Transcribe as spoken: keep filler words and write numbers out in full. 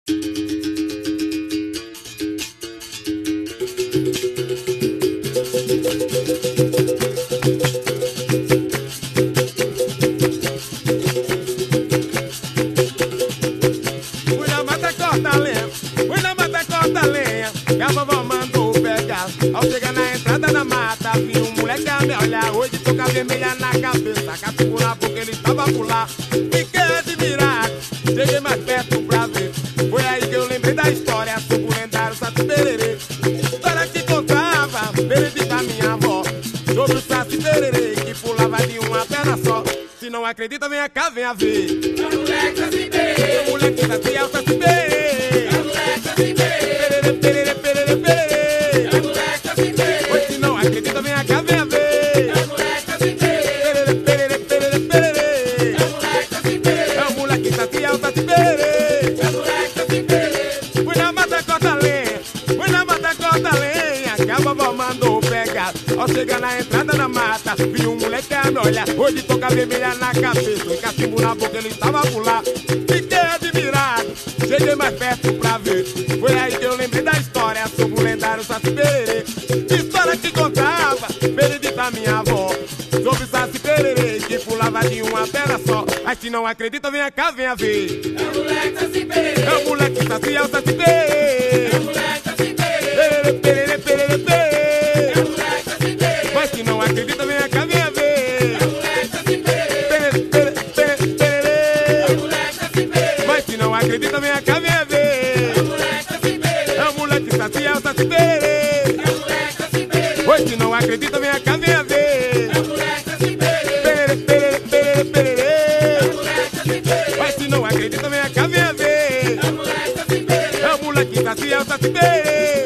Ao chegar na entrada da mata, vi um moleque a me olhar. Hoje tô com a vermelha na cabeça, catuco na boca, ele tava por lá. Fiquei admirado, cheguei mais perto pra ver. Foi aí que eu lembrei da história sobre o lendário Saci Pererê. História que contava, Pererê da minha avó, sobre o Saci Pererê que pulava de uma perna só. Se não acredita, venha cá, venha ver. É o moleque Saci Pererê. O moleque Saci é o Saci Pererê. É o moleque Saci Pererê. Pererê, pererê, pererê, pererê. Acredita, vem cá, vem a ver. É o moleque Saci Pererê. Pererê, pererê, pererê. É o moleque Saci Pererê. É o moleque Saci, é o Saci Pererê. É o moleque Saci Pererê. Fui na mata, corta lenha. Fui na mata, corta lenha. Que a vovó mandou pegar. Ao chegar na entrada da mata, vi um moleque a me olhar. Hoje tô com a vermelha na cabeça, e cachimbo na boca, ele tava por lá. Fiquei admirado, cheguei mais perto pra ver. Foi aí que eu lembrei da história sobre o lendário Saci Pererê. História que contava, Pererê da minha avó, sobre o Saci Pererê que pulava de uma perna só. Mas se não acredita, venha cá, venha ver. É o moleque Saci Pererê. É o moleque Saci, é o Saci Pererê. É o moleque Saci Pererê. Pererê, pererê, pererê. É o moleque Saci Pererê. Mas se não acredita, venha cá, venha ver. É o moleque Saci Pererê. Pererê, pererê, pererê, pererê. É o moleque Saci Pererê. Mas se não acredita, venha cá, venha ver. É o moleque Saci Pererê. É o moleque Saci, é o Saci Pererê. É o moleque Saci Pererê. Pois se não acredita, venha cá, venha ver. É o moleque Saci Pererê. Pererê, pererê, pererê, pererê. É o moleque Saci Pererê. Mas se não acredita, venha cá, venha ver. É o moleque Saci Pererê. É o moleque Saci, é o Saci Pererê.